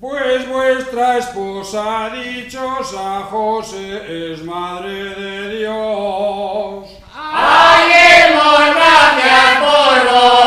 Pues vuestra esposa dichosa José es madre de Dios. ¡Ay, demos gracias por vos!